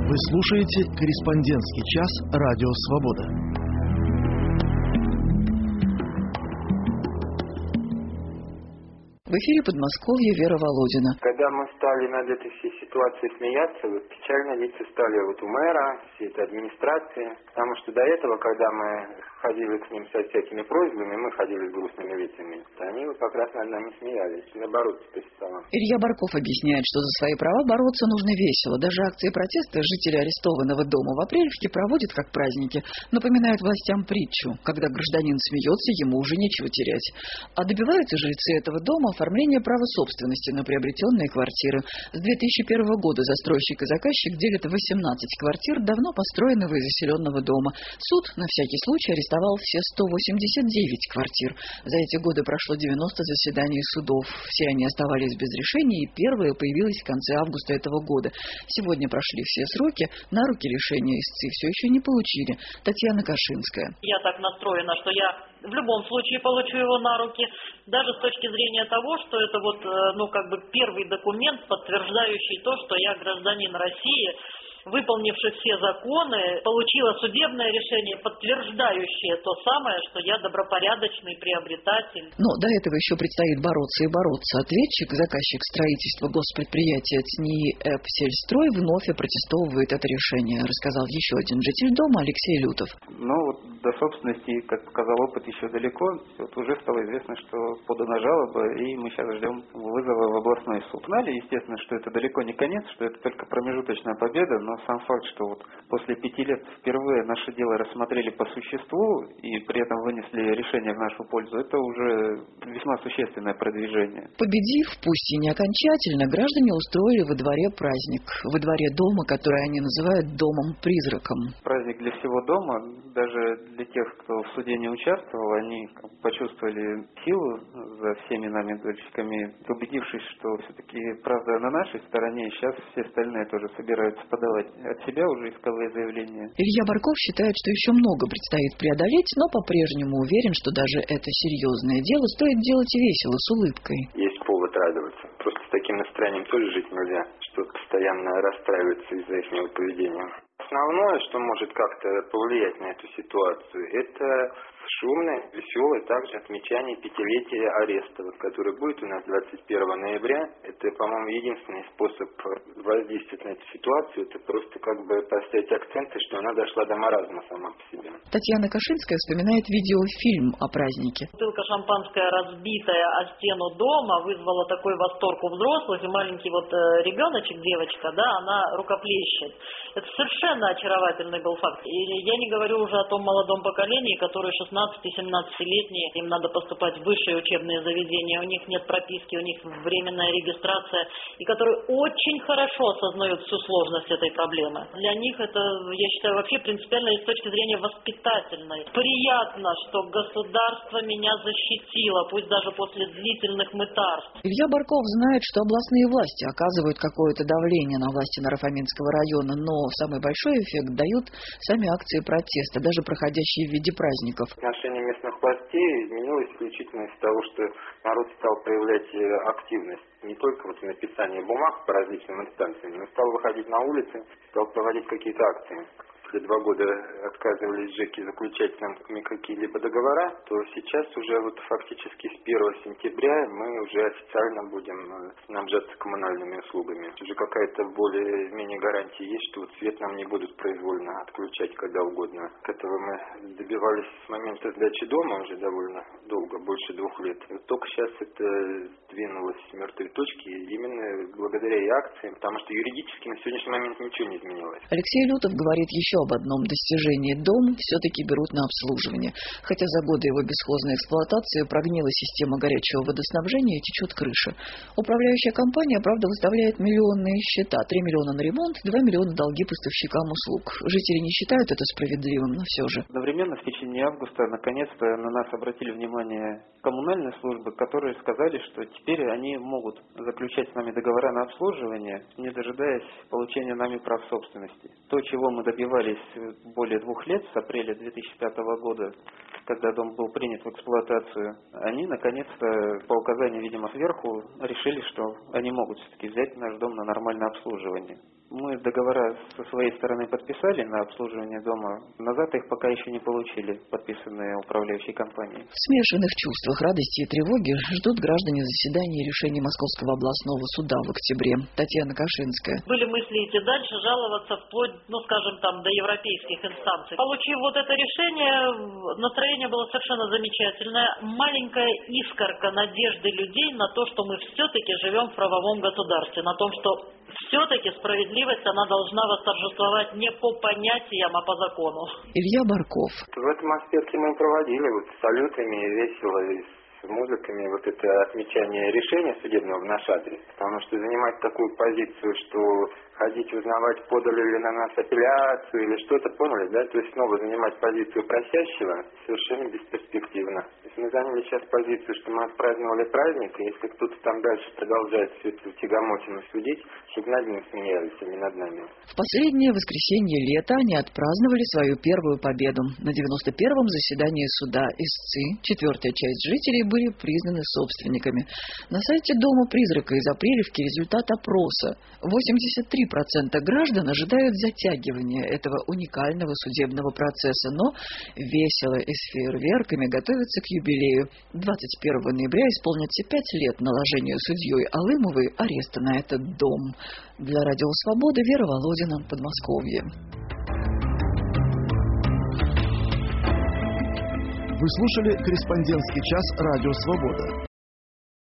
Вы слушаете «Корреспондентский час» Радио Свобода. В эфире Подмосковья, Вера Володина. Когда мы стали над этой всей ситуацией смеяться, вот печально лица стали вот у мэра, всей этой администрации, потому что до этого, когда мы ходили к ним со всякими просьбами, мы ходили с грустными лицами, они вот как раз над нами смеялись, наоборот, перестало. Илья Барков объясняет, что за свои права бороться нужно весело. Даже акции протеста жители арестованного дома в Апрелевке проводят как праздники, напоминают властям притчу. Когда гражданин смеется, ему уже нечего терять. А добиваются жильцы этого дома оформления права собственности на приобретенные квартиры. С 2001 года застройщик и заказчик делят 18 квартир давно построенного и заселенного дома. Суд на всякий случай арестовал все 189 квартир. За эти годы прошло 90 заседаний судов. Все они оставались без решения, и первое появилось в конце августа этого года. Сегодня прошли все сроки, на руки решения истцы все еще не получили. Татьяна Кашинская. Я так настроена, что я в любом случае получу его на руки, даже с точки зрения того, что это вот, первый документ, подтверждающий то, что я гражданин России, выполнивший все законы, получила судебное решение, подтверждающее то самое, что я добропорядочный приобретатель. Но до этого еще предстоит бороться и бороться. Ответчик, заказчик строительства госпредприятия ЦНИИ «Эпсельстрой» вновь опротестовывает это решение, рассказал еще один житель дома Алексей Лютов. До собственности, как показал опыт, еще далеко. Уже стало известно, что подана жалоба, и мы сейчас ждем вызова в областной суд. Знали, естественно, что это далеко не конец, что это только промежуточная победа, но сам факт, что после 5 лет впервые наше дело рассмотрели по существу и при этом вынесли решение в нашу пользу, это уже весьма существенное продвижение. Победив, пусть и не окончательно, граждане устроили во дворе праздник. Во дворе дома, который они называют домом-призраком. Праздник для всего дома, даже для тех, кто в суде не участвовал, они почувствовали силу за всеми нами, дольщиками, убедившись, что все-таки правда на нашей стороне, и сейчас все остальные тоже собираются подавать от себя уже исковые заявления. Илья Барков считает, что еще много предстоит преодолеть, но по-прежнему уверен, что даже это серьезное дело стоит делать весело, с улыбкой. Есть повод радоваться. Просто с таким настроением тоже жить нельзя, что постоянно расстраиваться из-за их поведения. Основное, что может как-то повлиять на эту ситуацию, это шумное, веселое также отмечание 5-летия ареста, который будет у нас 21 ноября. Это, по-моему, единственный способ воздействовать на эту ситуацию. Это просто поставить акценты, что она дошла до маразма сама по себе. Татьяна Кашинская вспоминает видеофильм о празднике. Бутылка шампанское, разбитая о стену дома, вызвала такой восторг у взрослых, и маленький ребеночек, девочка, она рукоплещет. Это совершенно очаровательный был факт. И я не говорю уже о том молодом поколении, которое 16-17-летние, им надо поступать в высшие учебные заведения, у них нет прописки, у них временная регистрация, и которые очень хорошо осознают всю сложность этой проблемы. Для них это, я считаю, вообще принципиально с точки зрения воспитательной. Приятно, что государство меня защитило, пусть даже после длительных мытарств. Илья Барков знает, что областные власти оказывают какое-то давление на власти Наро-Фоминского района, но самый большой эффект дают сами акции протеста, даже проходящие в виде праздников. Отношение местных властей изменилось исключительно из-за того, что народ стал проявлять активность. Не только в написании бумаг по различным инстанциям, но стал выходить на улицы, стал проводить какие-то акции. Если 2 года отказывались ЖЭКи заключать с нами какие-либо договора, то сейчас уже фактически с 1 сентября мы уже официально будем снабжаться коммунальными услугами. Уже какая-то более-менее гарантия есть, что свет нам не будут произвольно отключать когда угодно. Этого мы добивались с момента сдачи дома уже довольно долго, больше 2 лет. Только сейчас это сдвинулось с мертвой точки именно благодаря и акциям, потому что юридически на сегодняшний момент ничего не изменилось. Алексей Лютов говорит еще об одном достижении. Дом все-таки берут на обслуживание. Хотя за годы его бесхозной эксплуатации прогнила система горячего водоснабжения и течет крыша. Управляющая компания, правда, выставляет миллионные счета. 3 миллиона на ремонт, 2 миллиона долги поставщикам услуг. Жители не считают это справедливым, но все же. Одновременно в течение августа наконец-то на нас обратили внимание коммунальные службы, которые сказали, что теперь они могут заключать с нами договора на обслуживание, не дожидаясь получения нами прав собственности. То, чего мы добивались продолжались более 2 лет, с апреля 2005 года, когда дом был принят в эксплуатацию, они наконец-то по указанию, видимо, сверху решили, что они могут все-таки взять наш дом на нормальное обслуживание. Мы договора со своей стороны подписали на обслуживание дома. Назад их пока еще не получили, подписанные управляющей компанией. В смешанных чувствах радости и тревоги ждут граждане заседания и решения Московского областного суда в октябре. Татьяна Кашинская. Были мысли идти дальше, жаловаться вплоть, скажем, до европейских инстанций. Получив вот это решение, настроение было совершенно замечательное. Маленькая искорка надежды людей на то, что мы все-таки живем в правовом государстве, на том, что все-таки справедливость, она должна восторжествовать не по понятиям, а по закону. Илья Барков. В этом аспекте мы проводили салютами, весело, и с музыками это отмечание решения судебного в наш адрес. Потому что занимать такую позицию, что ходить узнавать, подали ли на нас апелляцию или что-то, поняли, да? То есть снова занимать позицию просящего совершенно бесперспективно. То есть мы заняли сейчас позицию, что мы отпраздновали праздник, и если кто-то там дальше продолжает всю эту тягомотину судить, чтобы над ним смеялись, а не над нами. В последнее воскресенье лета они отпраздновали свою первую победу. На 91-м заседании суда истцы, 4-я часть жителей, были признаны собственниками. На сайте Дома призрака из Апрелевки результат опроса. 83% граждан ожидают затягивания этого уникального судебного процесса, но весело и с фейерверками готовятся к юбилею. 21 ноября исполнится 5 лет наложению судьей Алымовой ареста на этот дом. Для Радио Свобода Вера Володина, Подмосковье. Вы слушали корреспондентский час «Радио Свобода».